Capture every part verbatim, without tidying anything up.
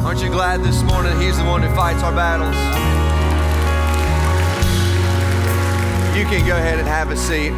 Aren't you glad this morning He's the one who fights our battles? You can go ahead and have a seat.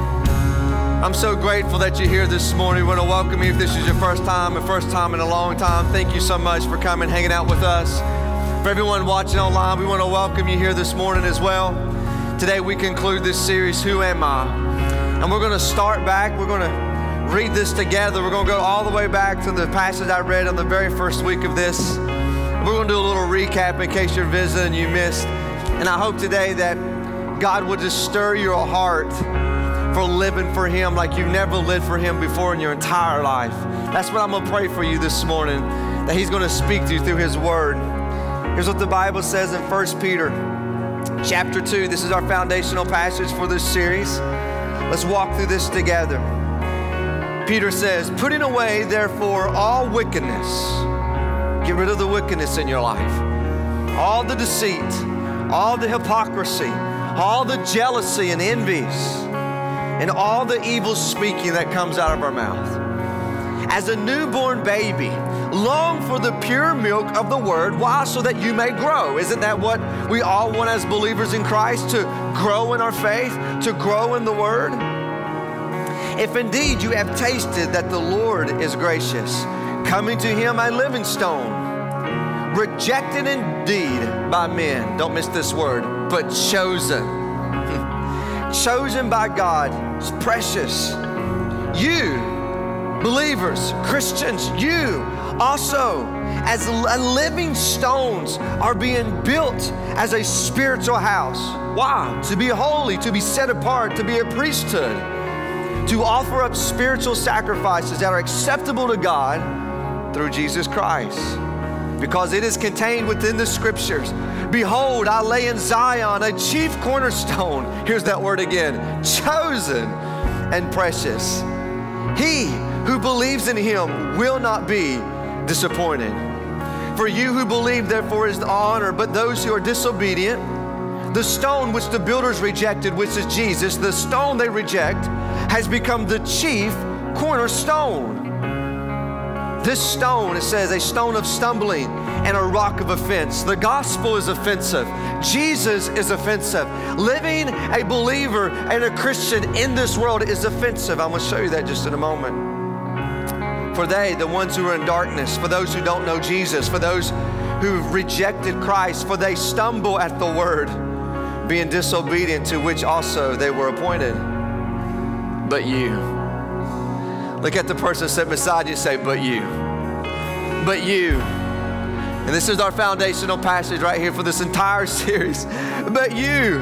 I'm so grateful that you're here this morning. We want to welcome you if this is your first time, a first time in a long time. Thank you so much for coming, hanging out with us. For everyone watching online, we want to welcome you here this morning as well. Today we conclude this series, Who Am I? And we're going to start back. We're going to read this together. We're going to go all the way back to the passage I read on the very first week of this. We're going to do a little recap in case you're visiting and you missed. And I hope today that God will just stir your heart for living for Him like you've never lived for Him before in your entire life. That's what I'm going to pray for you this morning, that He's going to speak to you through His Word. Here's what the Bible says in First Peter chapter two. This is our foundational passage for this series. Let's walk through this together. Peter says, putting away, therefore, all wickedness. Get rid of the wickedness in your life. All the deceit, all the hypocrisy, all the jealousy and envies, and all the evil speaking that comes out of our mouth. As a newborn baby, long for the pure milk of the Word. Why? So that you may grow. Isn't that what we all want as believers in Christ? To grow in our faith, to grow in the Word? If indeed you have tasted that the Lord is gracious, coming to Him a living stone, rejected indeed by men, don't miss this word, but chosen. Chosen by God, it's precious. You, believers, Christians, you also, as living stones, are being built as a spiritual house. Why? To be holy, to be set apart, to be a priesthood, to offer up spiritual sacrifices that are acceptable to God through Jesus Christ. Because it is contained within the Scriptures. Behold, I lay in Zion a chief cornerstone. Here's that word again, chosen and precious. He who believes in Him will not be disappointed. For you who believe, therefore, is the honor, but those who are disobedient, the stone which the builders rejected, which is Jesus, the stone they reject, has become the chief cornerstone. This stone, it says, a stone of stumbling and a rock of offense. The gospel is offensive. Jesus is offensive. Living a believer and a Christian in this world is offensive. I'm going to show you that just in a moment. For they, the ones who are in darkness, for those who don't know Jesus, for those who've rejected Christ, for they stumble at the word, being disobedient, to which also they were appointed. But you. Look at the person sitting beside you and say, but you. But you. And this is our foundational passage right here for this entire series. But you,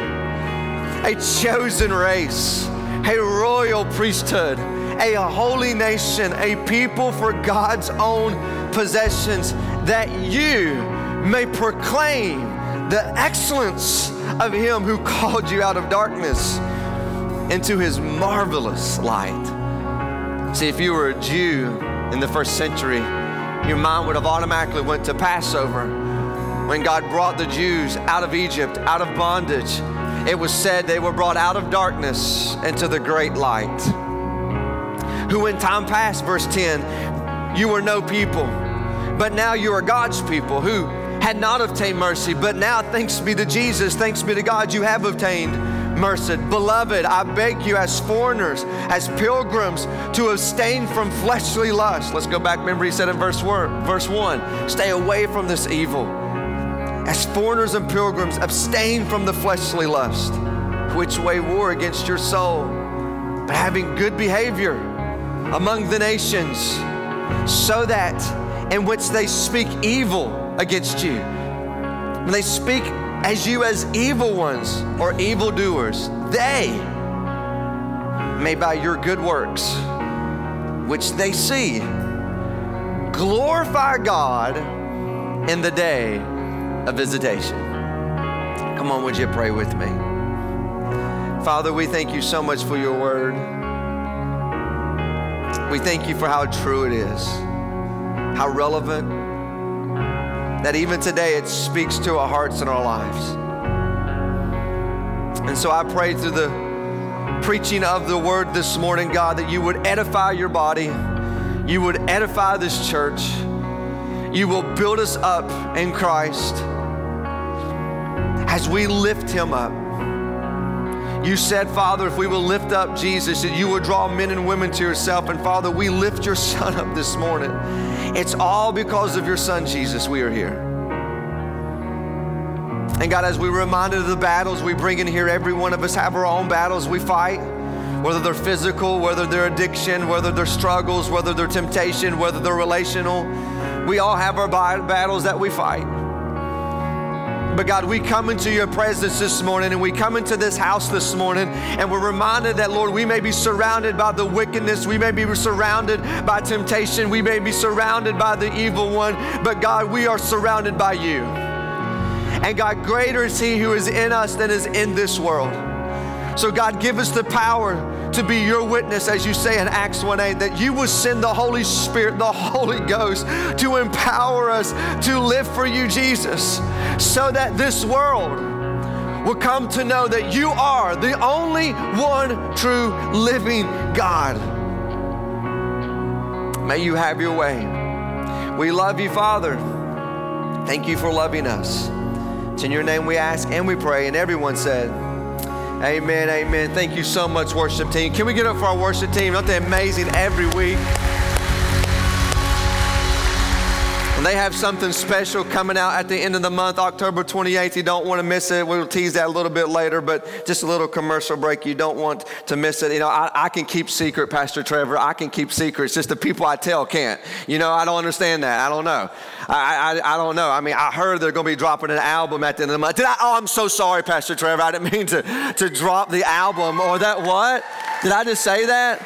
a chosen race, a royal priesthood, a holy nation, a people for God's own possessions, that you may proclaim the excellence of Him who called you out of darkness into His marvelous light. See, if you were a Jew in the first century, your mind would have automatically went to Passover. When God brought the Jews out of Egypt, out of bondage, it was said they were brought out of darkness into the great light. Who in time past, verse ten, you were no people, but now you are God's people, who had not obtained mercy, but now thanks be to Jesus, thanks be to God, you have obtained mercy. Beloved, I beg you as foreigners, as pilgrims, to abstain from fleshly lust. Let's go back. Remember he said in verse one, verse one, stay away from this evil. As foreigners and pilgrims, abstain from the fleshly lust, which wage war against your soul, but having good behavior among the nations, so that in which they speak evil against you, when they speak as you as evil ones or evildoers, they may by your good works, which they see, glorify God in the day of visitation. Come on, would you pray with me? Father, we thank you so much for your word. We thank you for how true it is, how relevant, that even today it speaks to our hearts and our lives. And so I pray through the preaching of the word this morning, God, that you would edify your body, you would edify this church, you will build us up in Christ as we lift him up. You said, Father, if we will lift up Jesus, that you will draw men and women to yourself. And Father, we lift your son up this morning. It's all because of your son, Jesus, we are here. And God, as we're reminded of the battles we bring in here, every one of us have our own battles we fight, whether they're physical, whether they're addiction, whether they're struggles, whether they're temptation, whether they're relational. We all have our battles that we fight. But God, we come into your presence this morning, and we come into this house this morning, and we're reminded that, Lord, we may be surrounded by the wickedness, we may be surrounded by temptation, we may be surrounded by the evil one, but God, we are surrounded by you. And God, greater is he who is in us than is in this world. So God, give us the power to be your witness, as you say in Acts one eight, that you will send the Holy Spirit, the Holy Ghost, to empower us to live for you, Jesus, so that this world will come to know that you are the only one true living God. May you have your way. We love you, Father. Thank you for loving us. It's in your name we ask and we pray, and everyone said, amen, amen. Thank you so much, worship team. Can we get up for our worship team? Aren't they amazing every week? And they have something special coming out at the end of the month, October twenty-eighth. You don't want to miss it. We'll tease that a little bit later, but just a little commercial break. You don't want to miss it. You know, I, I can keep secret, Pastor Trevor. I can keep secrets. Just the people I tell can't. You know, I don't understand that. I don't know. I, I, I don't know. I mean, I heard they're going to be dropping an album at the end of the month. Did I? Oh, I'm so sorry, Pastor Trevor. I didn't mean to, to drop the album or that. What? Did I just say that?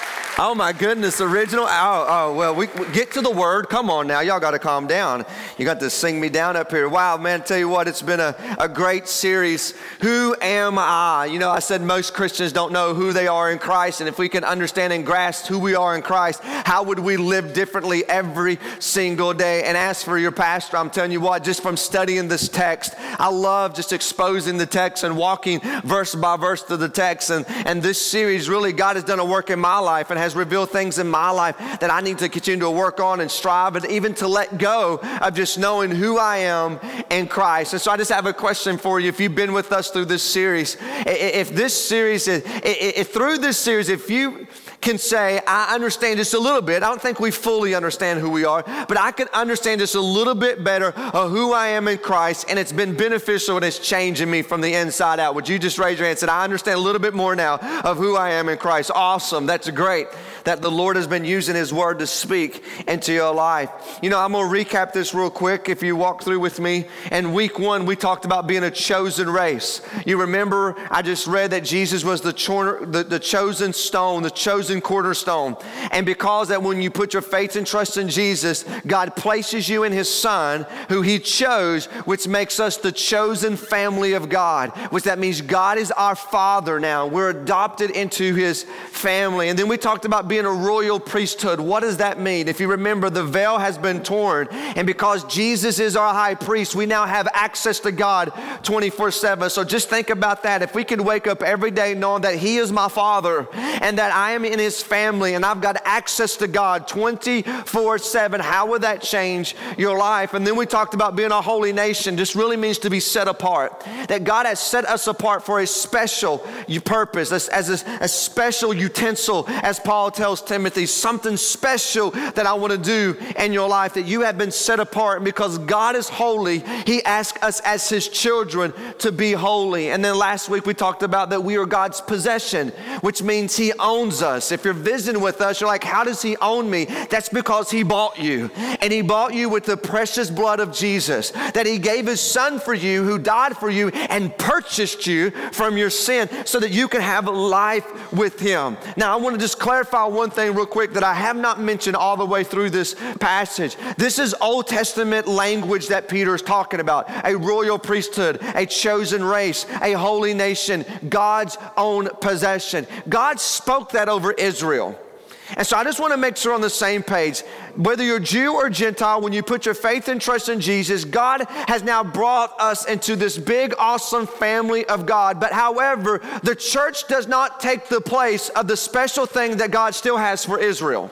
Oh my goodness, original. Oh, oh well, we, we get to the word. Come on now, y'all got to calm down. You got to sing me down up here. Wow, man, tell you what, it's been a, a great series. Who am I? You know, I said most Christians don't know who they are in Christ, and if we can understand and grasp who we are in Christ, how would we live differently every single day? And as for your pastor, I'm telling you what, just from studying this text, I love just exposing the text and walking verse by verse to the text. And, and this series, really, God has done a work in my life and has revealed things in my life that I need to continue to work on and strive, and even to let go of just knowing who I am in Christ. And so I just have a question for you. If you've been with us through this series, if this series, is, if through this series, if you can say, I understand just a little bit. I don't think we fully understand who we are, but I can understand just a little bit better of who I am in Christ, and it's been beneficial and it's changing me from the inside out. Would you just raise your hand and say, I understand a little bit more now of who I am in Christ? Awesome. That's great that the Lord has been using his word to speak into your life. You know, I'm going to recap this real quick if you walk through with me. In week one, we talked about being a chosen race. You remember, I just read that Jesus was the, cho- the, the chosen stone, the chosen cornerstone. And because that when you put your faith and trust in Jesus, God places you in his son who he chose, which makes us the chosen family of God, which that means God is our father now. We're adopted into his family. And then we talked about being a royal priesthood. What does that mean? If you remember, the veil has been torn, and because Jesus is our high priest, we now have access to God twenty-four seven. So just think about that. If we could wake up every day knowing that he is my father and that I am in his family and I've got access to God twenty-four seven, how would that change your life? And then we talked about being a holy nation. This really means to be set apart, that God has set us apart for a special purpose, as, as a, a special utensil, as Paul tells Timothy, something special that I want to do in your life, that you have been set apart. And because God is holy, he asks us as his children to be holy. And then last week we talked about that we are God's possession, which means he owns us. If you're visiting with us, you're like, how does he own me? That's because he bought you, and he bought you with the precious blood of Jesus, that he gave his son for you, who died for you and purchased you from your sin so that you can have life with him. Now I want to just clarify one thing real quick that I have not mentioned all the way through this passage. This is Old Testament language that Peter is talking about. A royal priesthood, a chosen race, a holy nation, God's own possession. God spoke that over Israel. And so I just want to make sure on the same page, whether you're Jew or Gentile, when you put your faith and trust in Jesus, God has now brought us into this big, awesome family of God. But however, the church does not take the place of the special thing that God still has for Israel.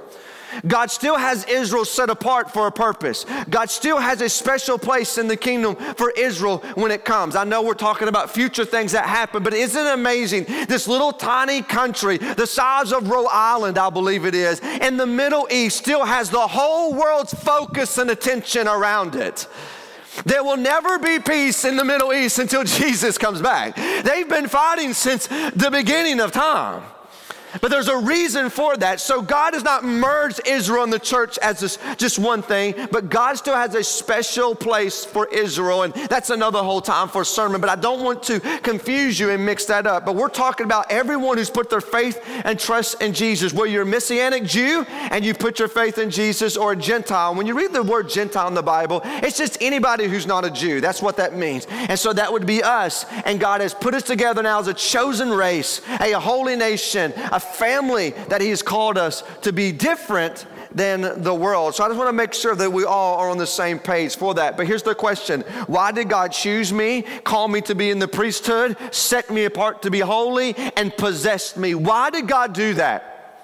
God still has Israel set apart for a purpose. God still has a special place in the kingdom for Israel when it comes. I know we're talking about future things that happen, but isn't it amazing? This little tiny country, the size of Rhode Island, I believe it is, in the Middle East still has the whole world's focus and attention around it. There will never be peace in the Middle East until Jesus comes back. They've been fighting since the beginning of time. But there's a reason for that. So God has not merged Israel and the church as this, just one thing, but God still has a special place for Israel. And that's another whole time for a sermon, but I don't want to confuse you and mix that up. But we're talking about everyone who's put their faith and trust in Jesus. Whether you're a Messianic Jew and you put your faith in Jesus, or a Gentile. When you read the word Gentile in the Bible, it's just anybody who's not a Jew. That's what that means. And so that would be us. And God has put us together now as a chosen race, a holy nation, a family that he has called us to be different than the world. So I just want to make sure that we all are on the same page for that. But here's the question. Why did God choose me, call me to be in the priesthood, set me apart to be holy, and possess me? Why did God do that?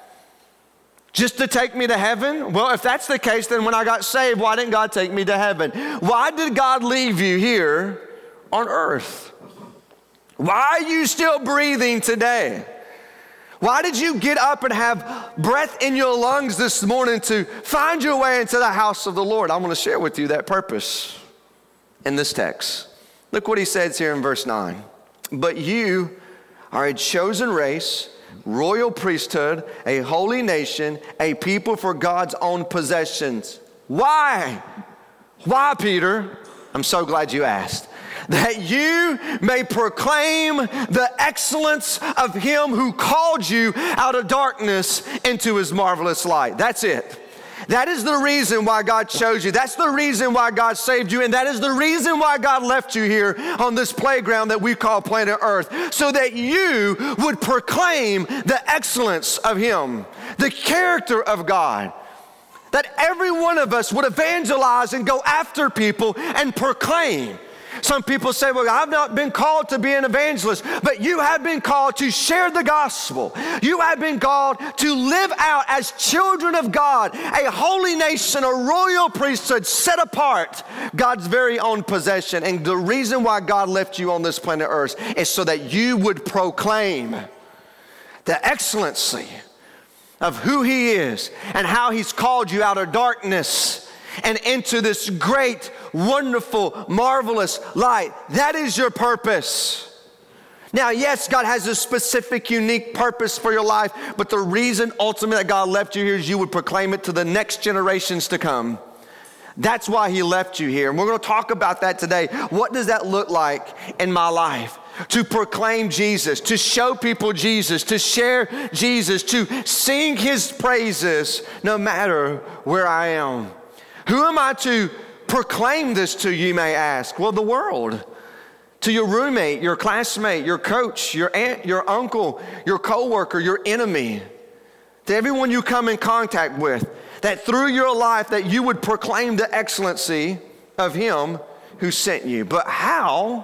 Just to take me to heaven? Well, if that's the case, then when I got saved, why didn't God take me to heaven? Why did God leave you here on earth? Why are you still breathing today? Why did you get up and have breath in your lungs this morning to find your way into the house of the Lord? I want to share with you that purpose in this text. Look what he says here in verse nine. But you are a chosen race, royal priesthood, a holy nation, a people for God's own possessions. Why? Why, Peter? I'm so glad you asked. That you may proclaim the excellence of him who called you out of darkness into his marvelous light. That's it. That is the reason why God chose you. That's the reason why God saved you. And that is the reason why God left you here on this playground that we call planet Earth. So that you would proclaim the excellence of him, the character of God. That every one of us would evangelize and go after people and proclaim. Some people say, well, I've not been called to be an evangelist, but you have been called to share the gospel. You have been called to live out as children of God, a holy nation, a royal priesthood set apart, God's very own possession. And the reason why God left you on this planet Earth is so that you would proclaim the excellency of who he is and how he's called you out of darkness and into this great, wonderful, marvelous light. That is your purpose. Now, yes, God has a specific, unique purpose for your life, but the reason ultimately that God left you here is you would proclaim it to the next generations to come. That's why he left you here. And we're going to talk about that today. What does that look like in my life? To proclaim Jesus, to show people Jesus, to share Jesus, to sing his praises no matter where I am. Who am I to proclaim this to, you may ask? Well, the world. To your roommate, your classmate, your coach, your aunt, your uncle, your coworker, your enemy. To everyone you come in contact with. That through your life that you would proclaim the excellency of him who sent you. But how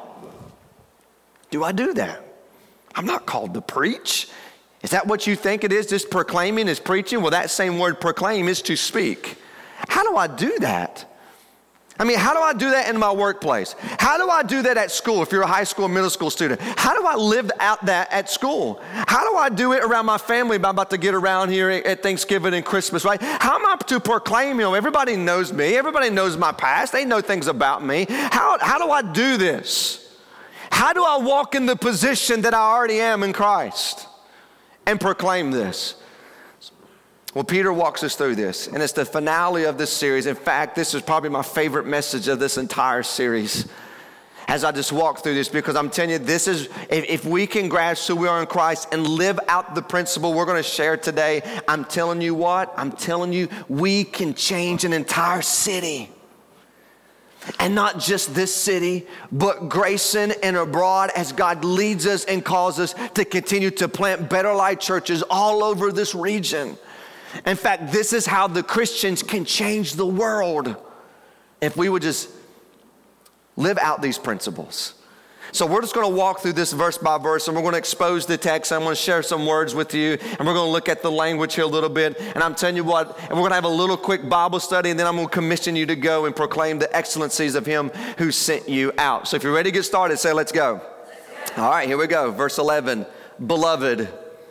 do I do that? I'm not called to preach. Is that what you think it is? Just proclaiming is preaching? Well, that same word proclaim is to speak. How do I do that? I mean, how do I do that in my workplace? How do I do that at school if you're a high school, middle school student? How do I live out that at school? How do I do it around my family? I'm about to get around here at Thanksgiving and Christmas, right? How am I to proclaim him? Everybody knows me. Everybody knows my past. They know things about me. How, how do I do this? How do I walk in the position that I already am in Christ and proclaim this? Well, Peter walks us through this, and it's the finale of this series. In fact, this is probably my favorite message of this entire series as I just walk through this, because I'm telling you, this is, if, if we can grasp who we are in Christ and live out the principle we're going to share today, I'm telling you what? I'm telling you, we can change an entire city. And not just this city, but Grayson and abroad as God leads us and calls us to continue to plant Better Life churches all over this region. In fact, this is how the Christians can change the world if we would just live out these principles. So we're just going to walk through this verse by verse, and we're going to expose the text. I'm going to share some words with you, and we're going to look at the language here a little bit. And I'm telling you what, and we're going to have a little quick Bible study, and then I'm going to commission you to go and proclaim the excellencies of him who sent you out. So if you're ready to get started, say, let's go. Let's go. All right, here we go. Verse eleven, beloved.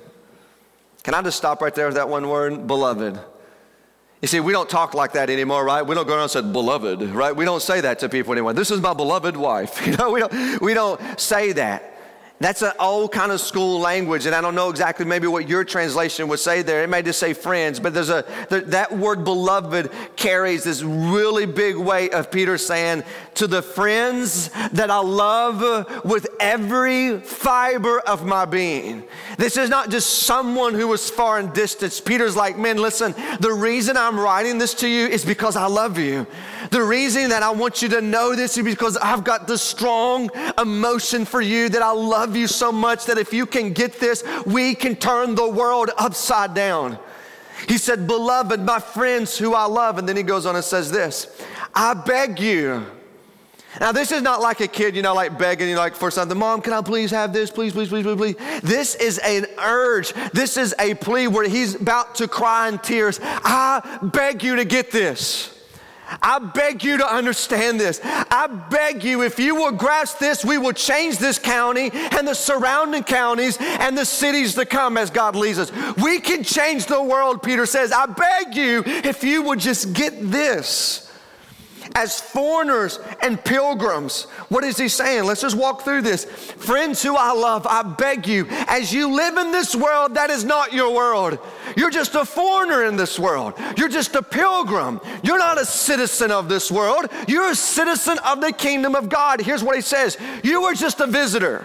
Can I just stop right there with that one word, beloved? You see, we don't talk like that anymore, right? We don't go around and say, beloved, right? We don't say that to people anymore. This is my beloved wife. You know, we don't, we don't say that. That's an old kind of school language, and I don't know exactly maybe what your translation would say there. It may just say friends, but there's a there, that word beloved carries this really big weight of Peter saying, to the friends that I love with every fiber of my being. This is not just someone who was far in distance. Peter's like, man, listen, the reason I'm writing this to you is because I love you. The reason that I want you to know this is because I've got this strong emotion for you, that I love you so much that if you can get this, we can turn the world upside down. He said, beloved, my friends who I love. And then he goes on and says this, I beg you. Now, this is not like a kid, you know, like begging, you know, like for something. Mom, can I please have this? Please, please, please, please, please. This is an urge. This is a plea where he's about to cry in tears. I beg you to get this. I beg you to understand this. I beg you, if you will grasp this, we will change this county and the surrounding counties and the cities to come as God leads us. We can change the world, Peter says. I beg you, if you would just get this. As foreigners and pilgrims, what is he saying? Let's just walk through this. Friends who I love, I beg you, as you live in this world, that is not your world. You're just a foreigner in this world. You're just a pilgrim. You're not a citizen of this world. You're a citizen of the kingdom of God. Here's what he says. You are just a visitor.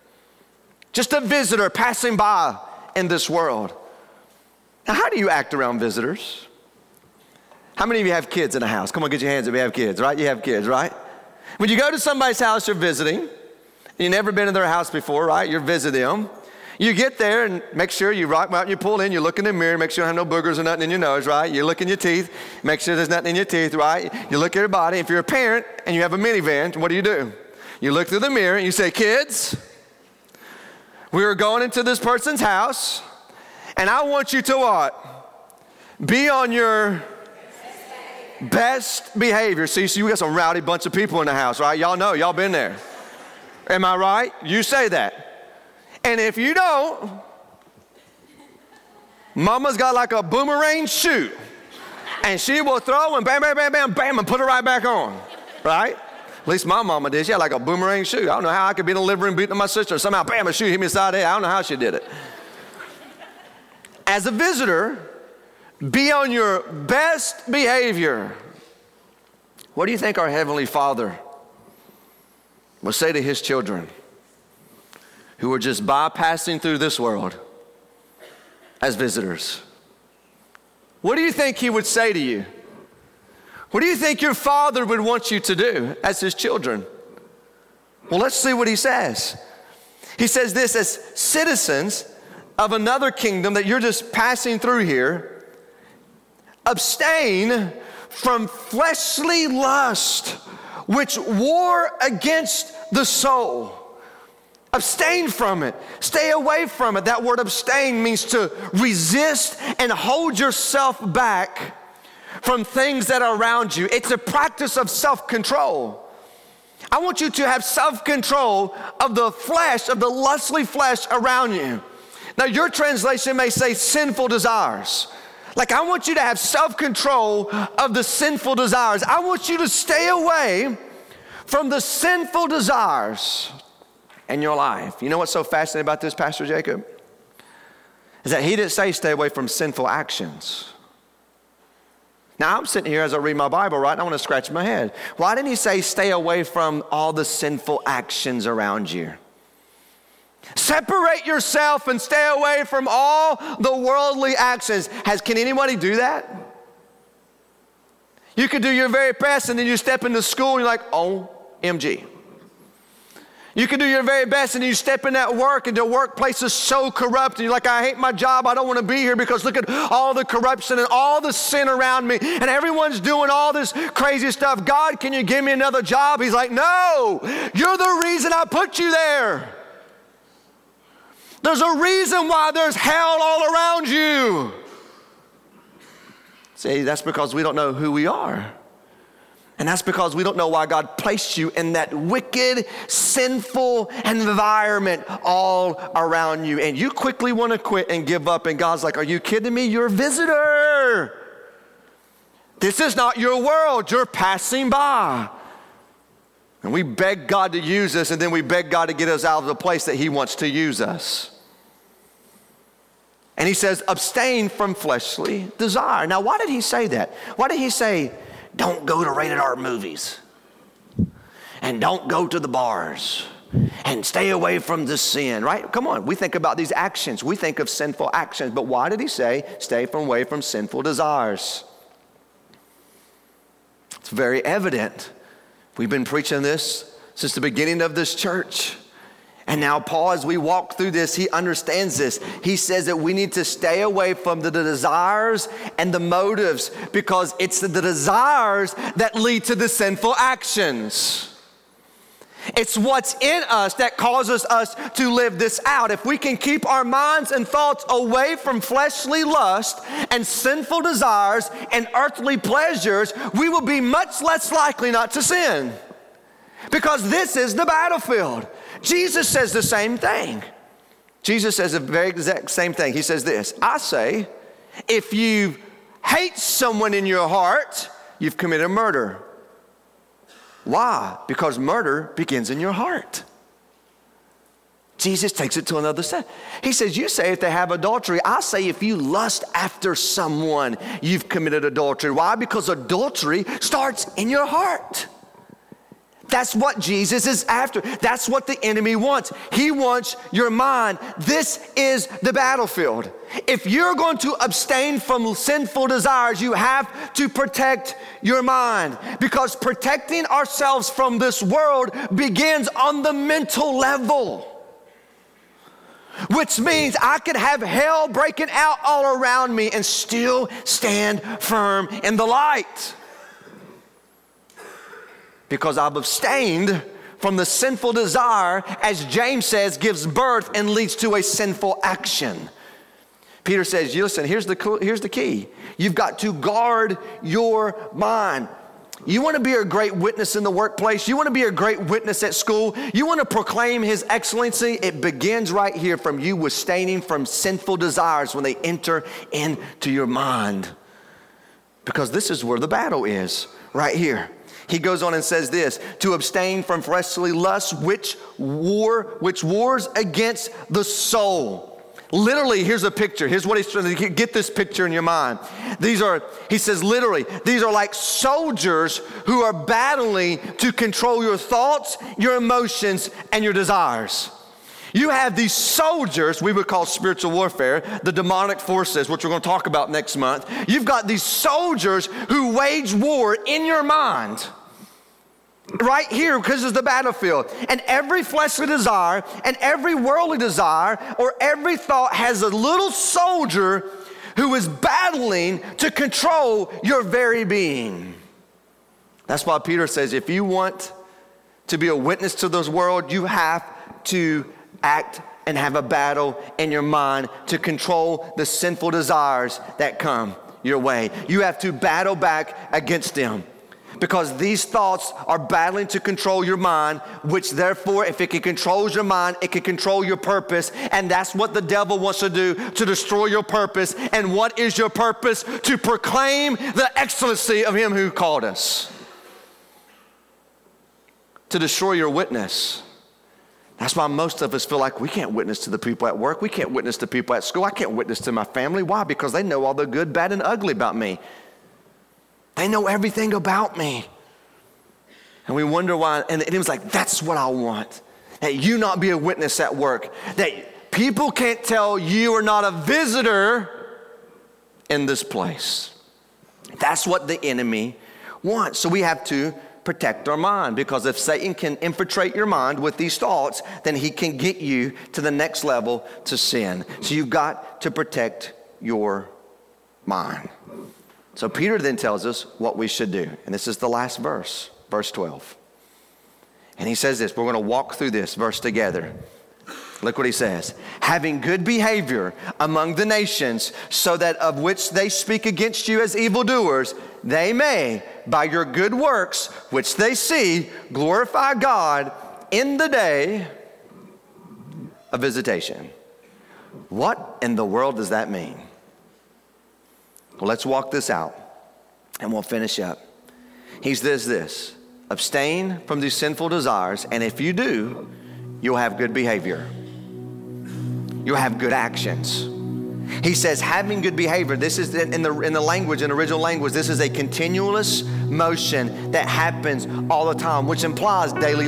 Just a visitor passing by in this world. Now, how do you act around visitors? How many of you have kids in the house? Come on, get your hands up. You have kids, right? You have kids, right? When you go to somebody's house, you're visiting. You've never been to their house before, right? You're visiting them. You get there and make sure you right out and you pull in, you look in the mirror, make sure you don't have no boogers or nothing in your nose, right? You look in your teeth, make sure there's nothing in your teeth, right? You look at your body. If you're a parent and you have a minivan, what do you do? You look through the mirror and you say, kids, we are going into this person's house, and I want you to what? Be on your best behavior. See, so you got some rowdy bunch of people in the house, right? Y'all know, y'all been there. Am I right? You say that. And if you don't, mama's got like a boomerang shoe, and she will throw and bam, bam, bam, bam, bam, and put it right back on, right? At least my mama did. She had like a boomerang shoe. I don't know how I could be in the living room beating on my sister. Somehow, bam, a shoe hit me inside the head. I don't know how she did it. As a visitor, be on your best behavior. What do you think our Heavenly Father will say to his children who are just bypassing through this world as visitors? What do you think he would say to you? What do you think your Father would want you to do as his children? Well, let's see what he says. He says this, as citizens of another kingdom that you're just passing through here, abstain from fleshly lust, which war against the soul. Abstain from it. Stay away from it. That word abstain means to resist and hold yourself back from things that are around you. It's a practice of self-control. I want you to have self-control of the flesh, of the lustly flesh around you. Now, your translation may say sinful desires. Like, I want you to have self-control of the sinful desires. I want you to stay away from the sinful desires in your life. You know what's so fascinating about this, Pastor Jacob? Is that he didn't say stay away from sinful actions. Now, I'm sitting here as I read my Bible, right? And I want to scratch my head. Why didn't he say stay away from all the sinful actions around you? Separate yourself and stay away from all the worldly actions. Has, can anybody do that? You could do your very best and then you step into school and you're like, O M G. You can do your very best and you step in that work and the workplace is so corrupt and you're like, I hate my job, I don't want to be here because look at all the corruption and all the sin around me and everyone's doing all this crazy stuff. God, can you give me another job? He's like, no, you're the reason I put you there. There's a reason why there's hell all around you. See, that's because we don't know who we are. And that's because we don't know why God placed you in that wicked, sinful environment all around you. And you quickly want to quit and give up. And God's like, are you kidding me? You're a visitor. This is not your world. You're passing by. And we beg God to use us, and then we beg God to get us out of the place that he wants to use us. And he says, abstain from fleshly desire. Now, why did he say that? Why did he say, don't go to rated R movies, and don't go to the bars, and stay away from the sin, right? Come on, we think about these actions. We think of sinful actions, but why did he say, stay from away from sinful desires? It's very evident. We've been preaching this since the beginning of this church. And now Paul, as we walk through this, he understands this. He says that we need to stay away from the desires and the motives because it's the desires that lead to the sinful actions. It's what's in us that causes us to live this out. If we can keep our minds and thoughts away from fleshly lust and sinful desires and earthly pleasures, we will be much less likely not to sin. Because this is the battlefield. Jesus says the same thing. Jesus says the very exact same thing. He says this, I say, if you hate someone in your heart, you've committed murder. Why? Because murder begins in your heart. Jesus takes it to another step. He says, you say if they have adultery. I say if you lust after someone, you've committed adultery. Why? Because adultery starts in your heart. That's what Jesus is after. That's what the enemy wants. He wants your mind. This is the battlefield. If you're going to abstain from sinful desires, you have to protect your mind, because protecting ourselves from this world begins on the mental level. Which means I could have hell breaking out all around me and still stand firm in the light. Because I've abstained from the sinful desire, as James says, gives birth and leads to a sinful action. Peter says, listen, here's the, here's the key. You've got to guard your mind. You want to be a great witness in the workplace. You want to be a great witness at school. You want to proclaim his excellency. It begins right here from you abstaining from sinful desires when they enter into your mind. Because this is where the battle is, right here. He goes on and says this, to abstain from fleshly lusts, which war, which wars against the soul. Literally, here's a picture. Here's what he's trying to get this picture in your mind. These are, he says literally, these are like soldiers who are battling to control your thoughts, your emotions, and your desires. You have these soldiers, we would call spiritual warfare, the demonic forces, which we're going to talk about next month. You've got these soldiers who wage war in your mind. Right here, because it's the battlefield. And every fleshly desire and every worldly desire or every thought has a little soldier who is battling to control your very being. That's why Peter says, if you want to be a witness to this world, you have to act and have a battle in your mind to control the sinful desires that come your way. You have to battle back against them. Because these thoughts are battling to control your mind, which therefore, if it can control your mind, it can control your purpose. And that's what the devil wants to do, to destroy your purpose. And what is your purpose? To proclaim the excellency of him who called us. To destroy your witness. That's why most of us feel like we can't witness to the people at work. We can't witness to people at school. I can't witness to my family. Why? Because they know all the good, bad, and ugly about me. They know everything about me. And we wonder why, and it was like, that's what I want. That you not be a witness at work. That people can't tell you are not a visitor in this place. That's what the enemy wants. So we have to protect our mind, because if Satan can infiltrate your mind with these thoughts, then he can get you to the next level to sin. So you've got to protect your mind. So Peter then tells us what we should do. And this is the last verse, verse twelve. And he says this, we're going to walk through this verse together. Look what he says. Having good behavior among the nations, so that of which they speak against you as evildoers, they may, by your good works, which they see, glorify God in the day of visitation. What in the world does that mean? Well, let's walk this out and we'll finish up. He says this, abstain from these sinful desires, and if you do, you'll have good behavior. You'll have good actions. He says having good behavior, this is in the, in the language, in original language, this is a continuous motion that happens all the time, which implies daily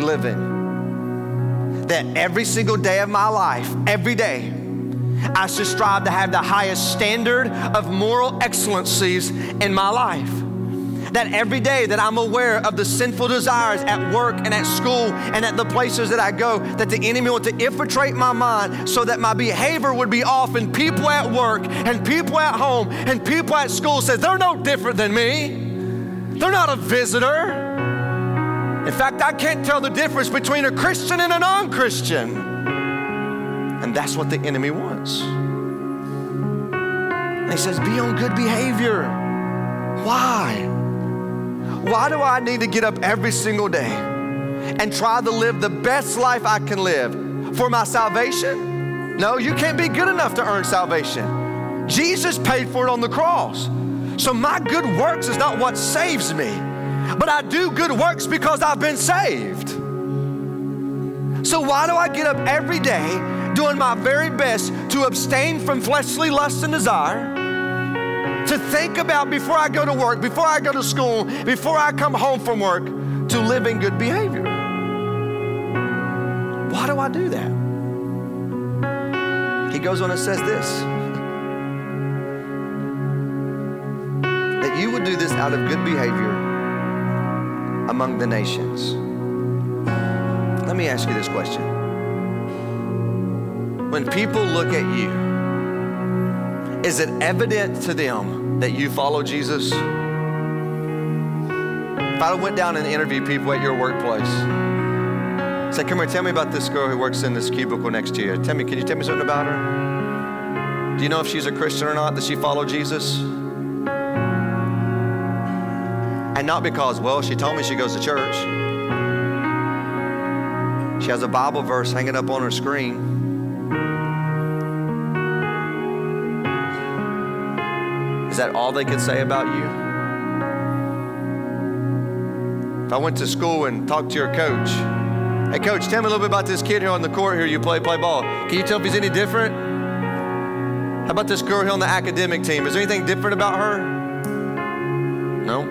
living. That every single day of my life, every day, I should strive to have the highest standard of moral excellencies in my life. That every day that I'm aware of the sinful desires at work and at school and at the places that I go, that the enemy wants to infiltrate my mind so that my behavior would be off, and people at work and people at home and people at school says, they're no different than me. They're not a visitor. In fact, I can't tell the difference between a Christian and a non-Christian. And that's what the enemy wants. And he says, be on good behavior. Why? Why do I need to get up every single day and try to live the best life I can live? For my salvation? No, you can't be good enough to earn salvation. Jesus paid for it on the cross. So my good works is not what saves me, but I do good works because I've been saved. So why do I get up every day doing my very best to abstain from fleshly lust and desire? To think about before I go to work, before I go to school, before I come home from work, to live in good behavior. Why do I do that? He goes on and says this, that you would do this out of good behavior among the nations. Let me ask you this question. When people look at you, is it evident to them that you follow Jesus? If I went down and interviewed people at your workplace, say, come here, tell me about this girl who works in this cubicle next to you. Tell me, can you tell me something about her? Do you know if she's a Christian or not? Does she follow Jesus? And not because, well, she told me she goes to church. She has a Bible verse hanging up on her screen. Is that all they could say about you? If I went to school and talked to your coach, hey coach, tell me a little bit about this kid here on the court here you play play ball. Can you tell if he's any different? How about this girl here on the academic team? Is there anything different about her? No?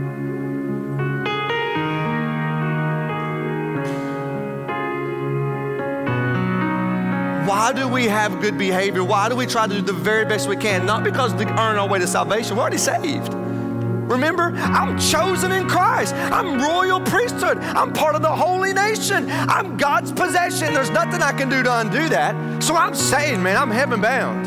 Why do we have good behavior? Why do we try to do the very best we can? Not because to earn our way to salvation. We're already saved. Remember, I'm chosen in Christ. I'm royal priesthood. I'm part of the holy nation. I'm God's possession. There's nothing I can do to undo that. So I'm saved, man. I'm heaven bound.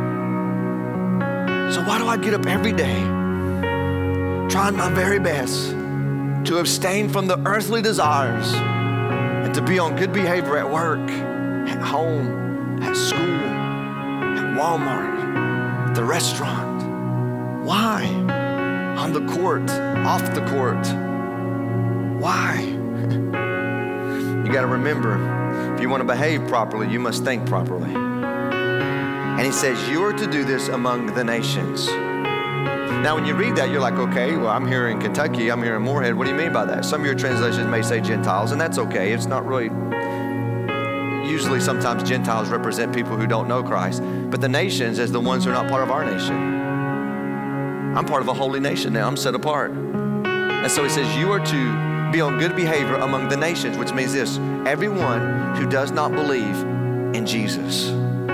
So why do I get up every day trying my very best to abstain from the earthly desires and to be on good behavior at work, at home, at school, at Walmart, at the restaurant? Why? On the court, off the court. Why? You got to remember, if you want to behave properly, you must think properly. And he says, you are to do this among the nations. Now, when you read that, you're like, okay, well, I'm here in Kentucky, I'm here in Moorhead. What do you mean by that? Some of your translations may say Gentiles, and that's okay. It's not really... Usually, sometimes Gentiles represent people who don't know Christ, but the nations is the ones who are not part of our nation. I'm part of a holy nation now. I'm set apart. And so he says, you are to be on good behavior among the nations, which means this, everyone who does not believe in Jesus.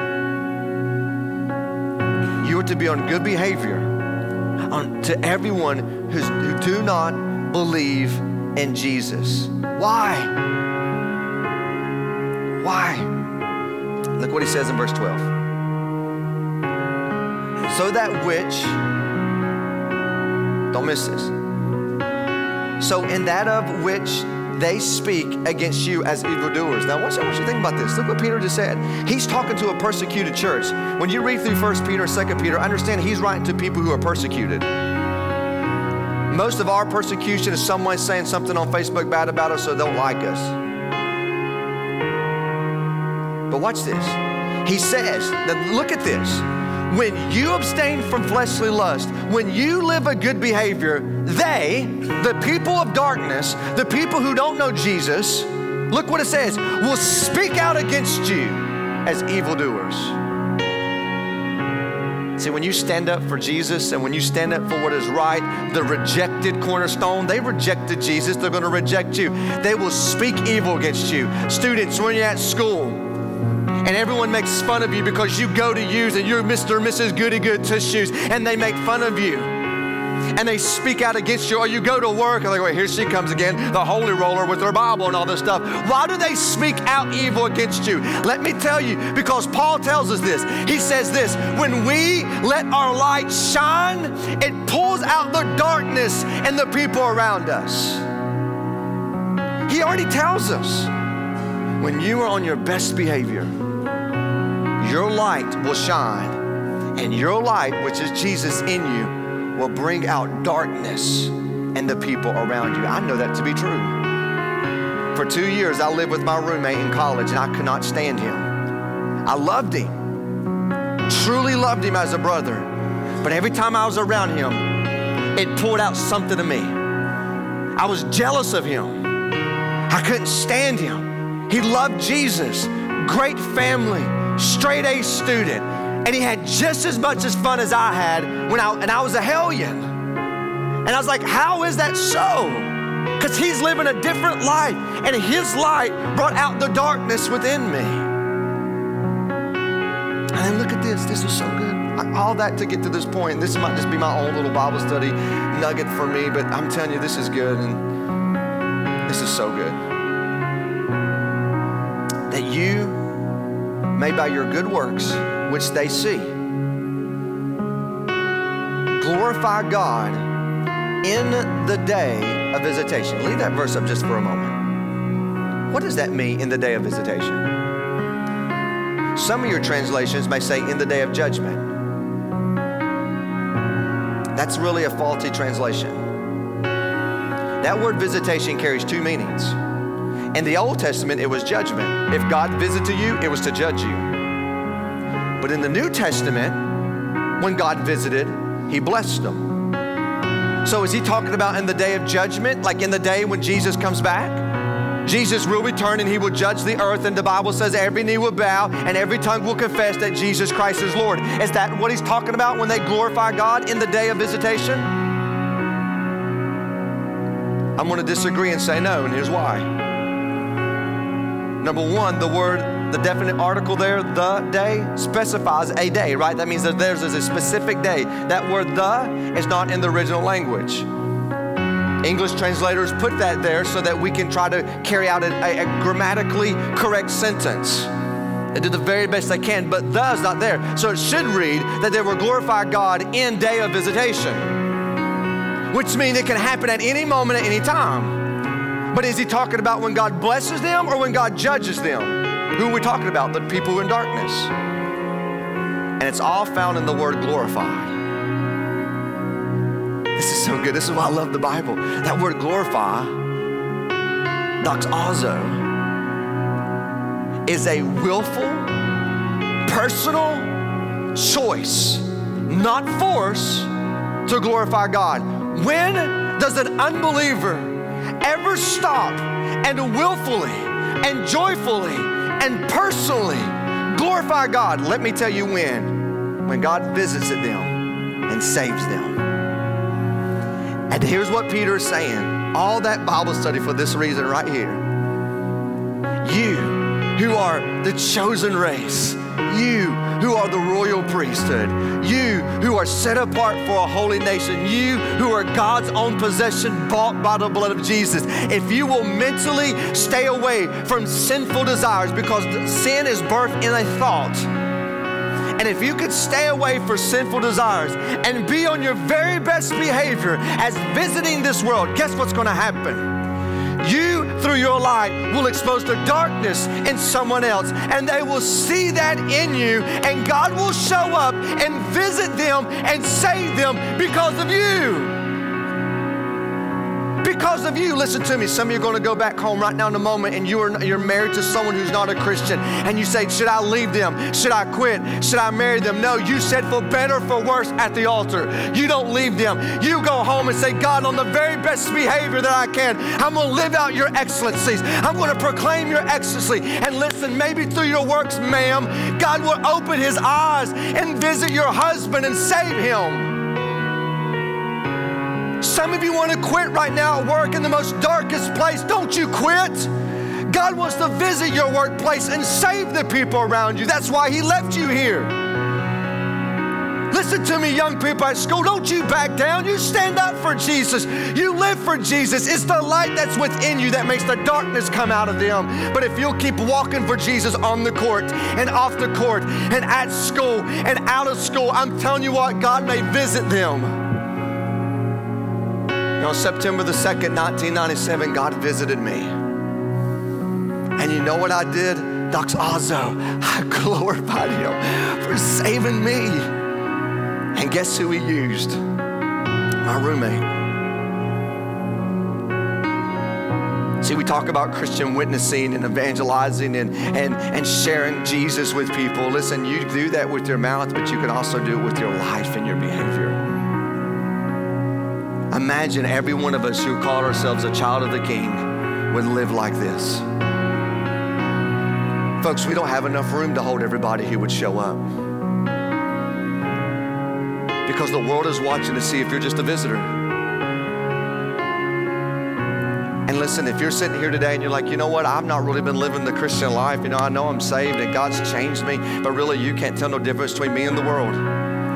You are to be on good behavior on, to everyone who's, who do not believe in Jesus. Why? Why? Look what he says in verse twelve. So that which, don't miss this. So in that of which they speak against you as evildoers. Now, I want you to think about this. Look what Peter just said. He's talking to a persecuted church. When you read through First Peter and Second Peter, understand he's writing to people who are persecuted. Most of our persecution is someone saying something on Facebook bad about us so they don't like us. But watch this. He says, now look at this. When you abstain from fleshly lust, when you live a good behavior, they, the people of darkness, the people who don't know Jesus, look what it says, will speak out against you as evildoers. See, when you stand up for Jesus and when you stand up for what is right, the rejected cornerstone, they rejected Jesus, they're going to reject you. They will speak evil against you. Students, when you're at school, and everyone makes fun of you because you go to use and you're Mister and Missus Goody Good Tissues, and they make fun of you. And they speak out against you, or you go to work and they go, well, here she comes again, the holy roller with her Bible and all this stuff. Why do they speak out evil against you? Let me tell you, because Paul tells us this. He says this, when we let our light shine, it pulls out the darkness and the people around us. He already tells us, when you are on your best behavior, your light will shine, and your light, which is Jesus in you, will bring out darkness and the people around you. I know that to be true. For two years, I lived with my roommate in college, and I could not stand him. I loved him, truly loved him as a brother, but every time I was around him, it pulled out something of me. I was jealous of him. I couldn't stand him. He loved Jesus, great family, straight A student, and he had just as much as fun as I had when I, and I was a hellion. And I was like, how is that so? Because he's living a different life, and his light brought out the darkness within me. And then look at this, this was so good. All that to get to this point. This might just be my own little Bible study nugget for me, but I'm telling you, this is good, and this is so good. That you may by your good works, which they see, glorify God in the day of visitation. Leave that verse up just for a moment. What does that mean, in the day of visitation? Some of your translations may say in the day of judgment. That's really a faulty translation. That word visitation carries two meanings. In the Old Testament, it was judgment. If God visited you, it was to judge you. But in the New Testament, when God visited, he blessed them. So is he talking about in the day of judgment, like in the day when Jesus comes back? Jesus will return and he will judge the earth, and the Bible says every knee will bow and every tongue will confess that Jesus Christ is Lord. Is that what he's talking about when they glorify God in the day of visitation? I'm going to disagree and say no, and here's why. Number one, the word, the definite article there, the day, specifies a day, right? That means that there's a specific day. That word the is not in the original language. English translators put that there so that we can try to carry out a, a, a grammatically correct sentence. They do the very best they can, but the is not there. So it should read that they will glorify God in day of visitation, which means it can happen at any moment, at any time. But is he talking about when God blesses them or when God judges them? Who are we talking about? The people who are in darkness. And it's all found in the word glorify. This is so good. This is why I love the Bible. That word glorify, doxazo, is a willful, personal choice, not force, to glorify God. When does an unbeliever ever stop and willfully and joyfully and personally glorify God? Let me tell you when. When God visits them and saves them. And here's what Peter is saying. All that Bible study for this reason right here. You who are the chosen race, You who are the royal priesthood, you who are set apart for a holy nation, you who are God's own possession, bought by the blood of Jesus. If you will mentally stay away from sinful desires, because sin is birthed in a thought, and if you could stay away from sinful desires and be on your very best behavior as visiting this world, guess what's going to happen? You, through your light, will expose the darkness in someone else, and they will see that in you, and God will show up and visit them and save them because of you. Because of you. Listen to me. Some of you are going to go back home right now in a moment, and you are, you're married to someone who's not a Christian, and you say, should I leave them? Should I quit? Should I marry them? No, you said for better, for worse at the altar. You don't leave them. You go home and say, God, on the very best behavior that I can, I'm going to live out your excellencies. I'm going to proclaim your excellency. And listen, maybe through your works, ma'am, God will open his eyes and visit your husband and save him. Some of you want to quit right now at work in the most darkest place. Don't you quit. God wants to visit your workplace and save the people around you. That's why he left you here. Listen to me, young people at school. Don't you back down. You stand up for Jesus. You live for Jesus. It's the light that's within you that makes the darkness come out of them. But if you'll keep walking for Jesus on the court and off the court and at school and out of school, I'm telling you what, God may visit them. On September the second, nineteen ninety-seven, God visited me. And you know what I did? Doxazo, I glorified him for saving me. And guess who he used? My roommate. See, we talk about Christian witnessing and evangelizing and, and, and sharing Jesus with people. Listen, you do that with your mouth, but you can also do it with your life and your behavior. Imagine every one of us who called ourselves a child of the King would live like this. Folks, we don't have enough room to hold everybody who would show up. Because the world is watching to see if you're just a visitor. And listen, if you're sitting here today and you're like, you know what, I've not really been living the Christian life. You know, I know I'm saved and God's changed me, but really you can't tell no difference between me and the world.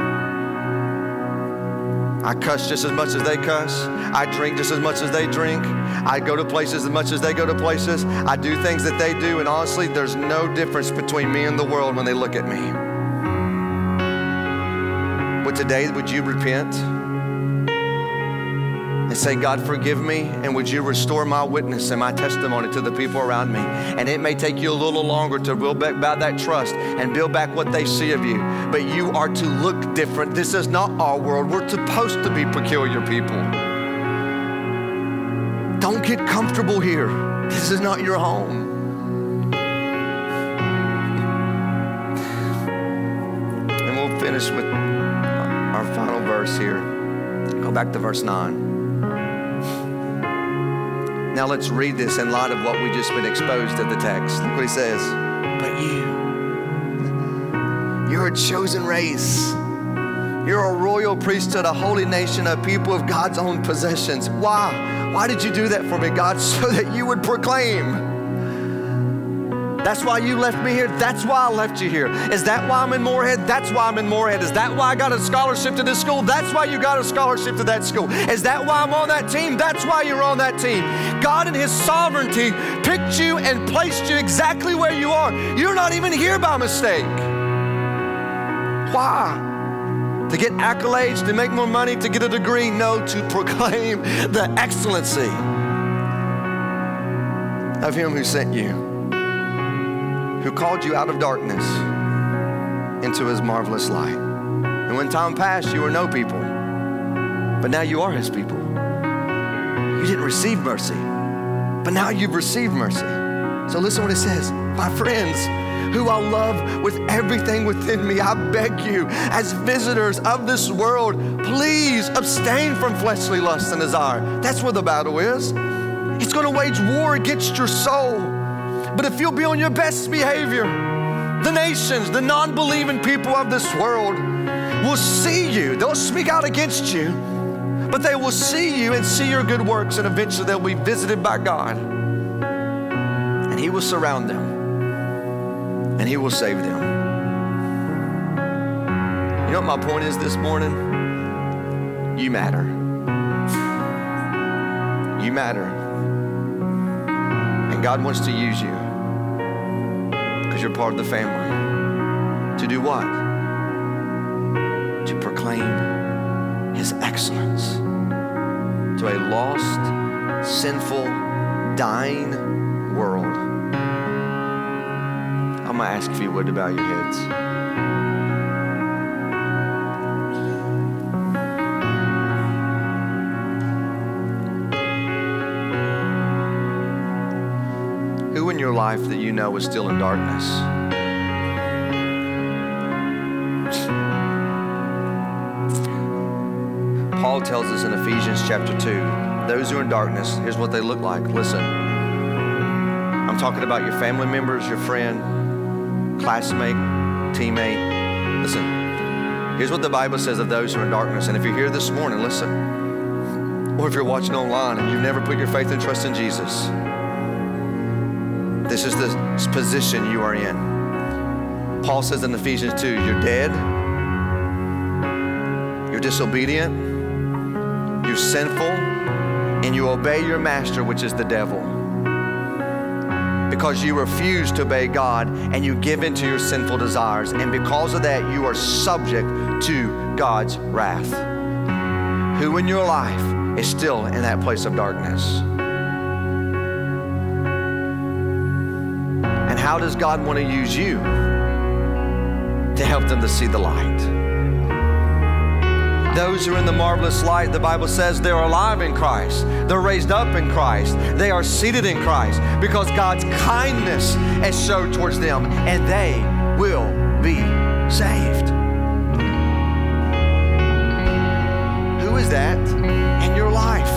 I cuss just as much as they cuss. I drink just as much as they drink. I go to places as much as they go to places. I do things that they do, and honestly, there's no difference between me and the world when they look at me. But today, would you repent and say, God, forgive me, and would you restore my witness and my testimony to the people around me? And it may take you a little longer to build back by that trust and build back what they see of you, but you are to look different. This is not our world. We're supposed to be peculiar people. Don't get comfortable here. This is not your home. And we'll finish with our final verse here. Go back to verse nine. Now let's read this in light of what we just been exposed to the text. Look what he says. But you, you're a chosen race. You're a royal priesthood, a holy nation, a people of God's own possessions. Why? Why did you do that for me, God? So that you would proclaim. That's why you left me here. That's why I left you here. Is that why I'm in Moorhead? That's why I'm in Moorhead. Is that why I got a scholarship to this school? That's why you got a scholarship to that school. Is that why I'm on that team? That's why you're on that team. God in his sovereignty picked you and placed you exactly where you are. You're not even here by mistake. Why? To get accolades, to make more money, to get a degree? No, to proclaim the excellency of him who sent you, who called you out of darkness into his marvelous light. And when time passed, you were no people, but now you are his people. You didn't receive mercy, but now you've received mercy. So listen what it says. My friends, who I love with everything within me, I beg you, as visitors of this world, please abstain from fleshly lust and desire. That's where the battle is. It's going to wage war against your soul. But if you'll be on your best behavior, the nations, the non-believing people of this world will see you. They'll speak out against you, but they will see you and see your good works, and eventually they'll be visited by God. And he will surround them, and he will save them. You know what my point is this morning? You matter. You matter. And God wants to use you because you're part of the family. To do what? To proclaim His excellence to a lost, sinful, dying world. I'm going to ask if you would to bow your heads. Who in your life that you know is still in darkness? Paul tells us in Ephesians chapter two, those who are in darkness, here's what they look like. Listen, I'm talking about your family members, your friend, classmate, teammate. Listen, here's what the Bible says of those who are in darkness. And if you're here this morning, listen. Or if you're watching online and you've never put your faith and trust in Jesus, this is the position you are in. Paul says in Ephesians two, you're dead, you're disobedient, you're sinful, and you obey your master, which is the devil. Because you refuse to obey God and you give into your sinful desires. And because of that, you are subject to God's wrath. Who in your life is still in that place of darkness? And how does God want to use you to help them to see the light? Those who are in the marvelous light, the Bible says they're alive in Christ. They're raised up in Christ. They are seated in Christ because God's kindness is shown towards them, and they will be saved. Who is that in your life?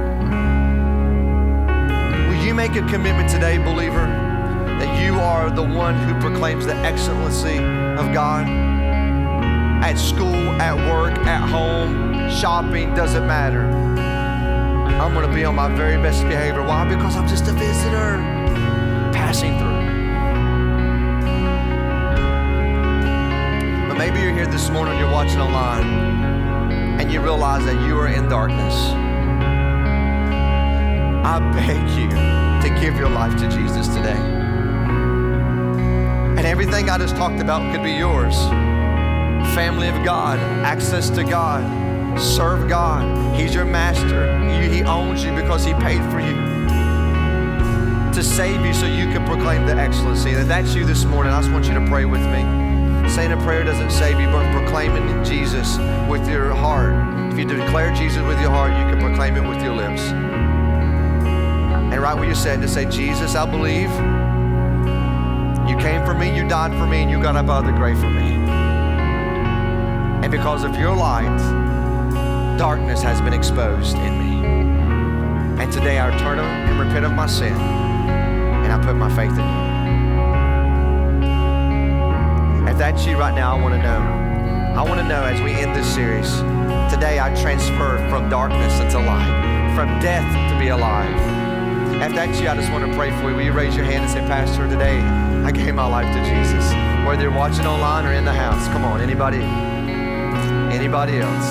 Will you make a commitment today, believer, that you are the one who proclaims the excellency of God? At school, at work, at home, shopping, doesn't matter. I'm going to be on my very best behavior. Why? Because I'm just a visitor passing through. But maybe you're here this morning, you're watching online, and you realize that you are in darkness. I beg you to give your life to Jesus today. And everything I just talked about could be yours. Family of God, access to God, serve God. He's your master. He, he owns you because He paid for you to save you so you can proclaim the excellency. And if that's you this morning, I just want you to pray with me. Saying a prayer doesn't save you, but proclaiming Jesus with your heart. If you declare Jesus with your heart, you can proclaim it with your lips. And right where you said, to say, Jesus, I believe you came for me, you died for me, and you got up out of the grave for me. And because of your light, darkness has been exposed in me. And today I turn and repent of my sin, and I put my faith in you. If that's you right now, I want to know. I want to know as we end this series, today I transfer from darkness into light, from death to be alive. If that's you, I just want to pray for you. Will you raise your hand and say, Pastor, today I gave my life to Jesus. Whether you're watching online or in the house. Come on, anybody? Anybody else?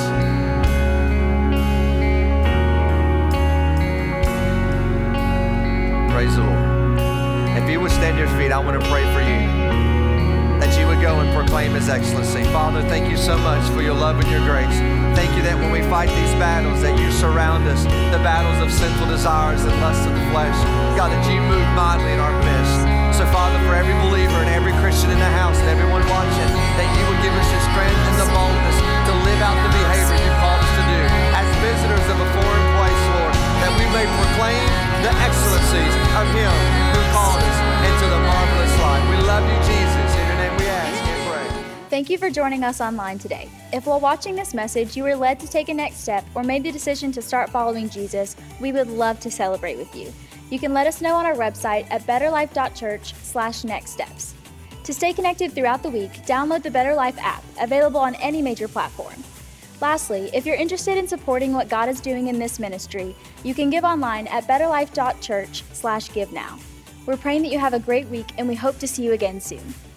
Praise the Lord. If you would stand to your feet, I want to pray for you, that you would go and proclaim His excellency. Father, thank you so much for your love and your grace. Thank you that when we fight these battles, that you surround us, the battles of sinful desires and lusts of the flesh. God, that you move mightily in our midst. So, Father, for every believer and every Christian in the house and everyone watching, that you would give us the strength and the boldness to live out the behavior you called us to do as visitors of a foreign place, Lord, that we may proclaim the excellencies of Him who called us into the marvelous light. We love you, Jesus. In your name we ask and pray. Thank you for joining us online today. If while watching this message you were led to take a next step or made the decision to start following Jesus, we would love to celebrate with you. You can let us know on our website at betterlife.church slash next steps. To stay connected throughout the week, download the Better Life app, available on any major platform. Lastly, if you're interested in supporting what God is doing in this ministry, you can give online at betterlife.church slash give now. We're praying that you have a great week, and we hope to see you again soon.